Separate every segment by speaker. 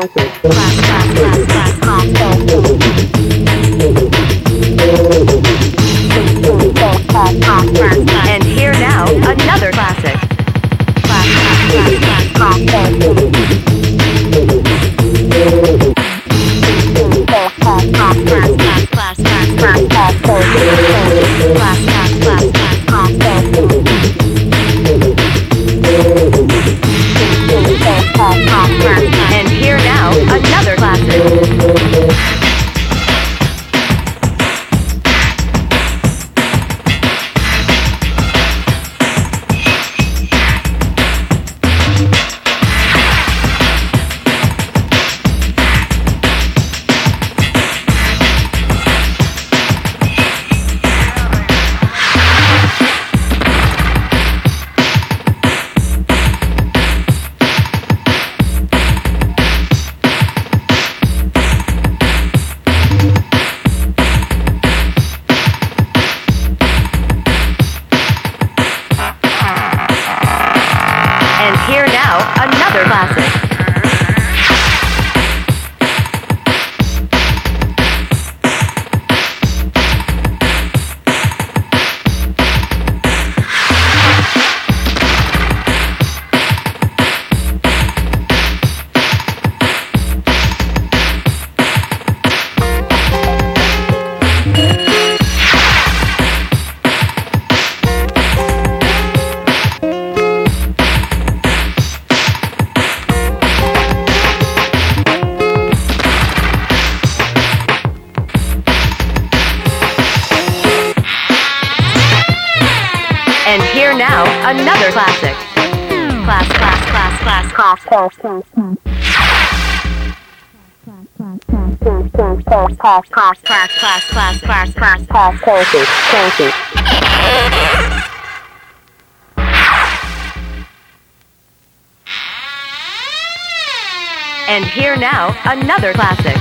Speaker 1: And here now, another classic. And here now, another classic. And here now, another classic. And here now, another classic. Class. And here now, another classic.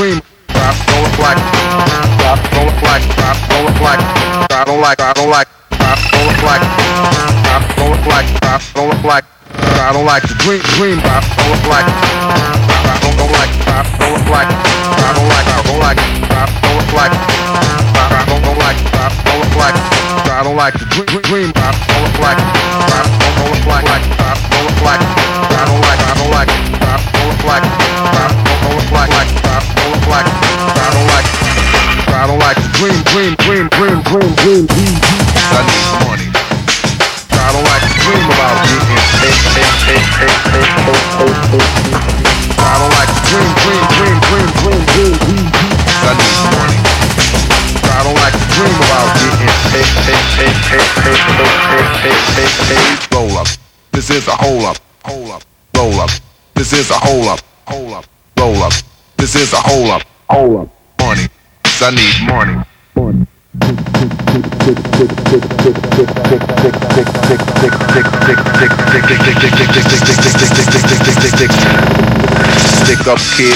Speaker 2: dream. I don't like, I don't like, I don't like, I don't like, I don't like, I don't like, I don't like, I don't like, I don't like to dream. I don't like, I don't like, I don't like, I don't like, I don't like, I don't like, I don't like, I don't like, I don't like to dream. I don't like, I don't like, I don't like, I don't like, I don't like, I don't like, I don't like, I don't like, I don't like, I don't like to dream. I need money. I don't like to dream about getting paid. I don't like to dream. I need money. I don't like to dream about getting paid. Roll up. This is a hole up. Roll up. This is a hole up. Roll up. This is a hole up. Money. I need money. Stick up, kid.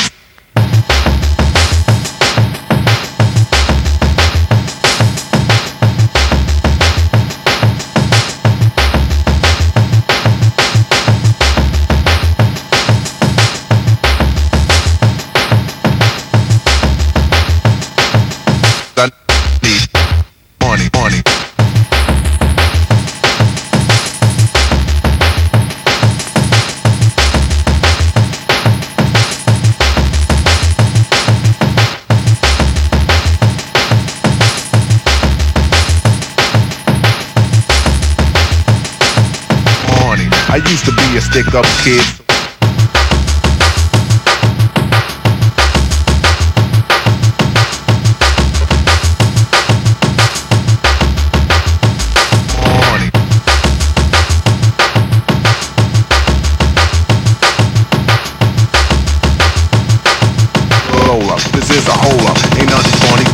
Speaker 2: I used to be a stick-up kid. Money. Roll up. This is a hole up. Ain't nothing funny.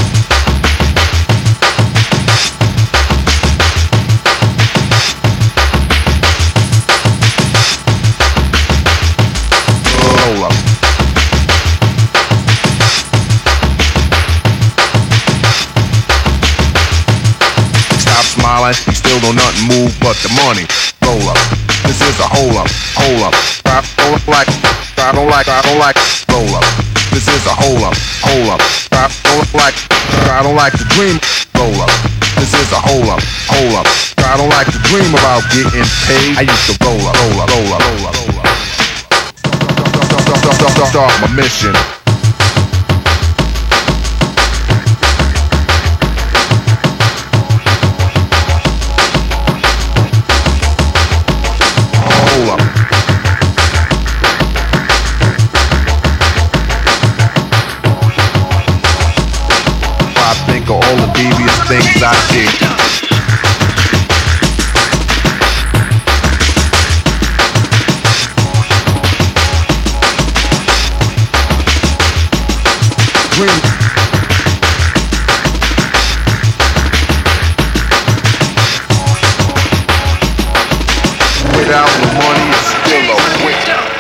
Speaker 2: You still don't nothing move but the money. Roll up. This is a hole up. I don't like. Roll up. This is a hole up. I don't like to dream. Roll up. This is a hole up. I don't like to dream about getting paid. I used to roll up. Start my mission. All the devious things I did. Dream. Without the money, it's still a win.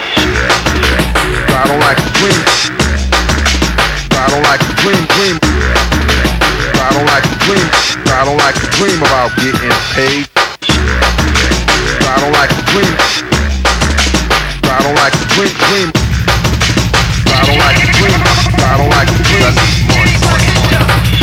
Speaker 2: I don't like to dream. I don't like to dream. I don't like to dream. I don't like to dream about getting paid. I don't like to dream. I don't like to dream. I don't like to dream. I don't like to dream.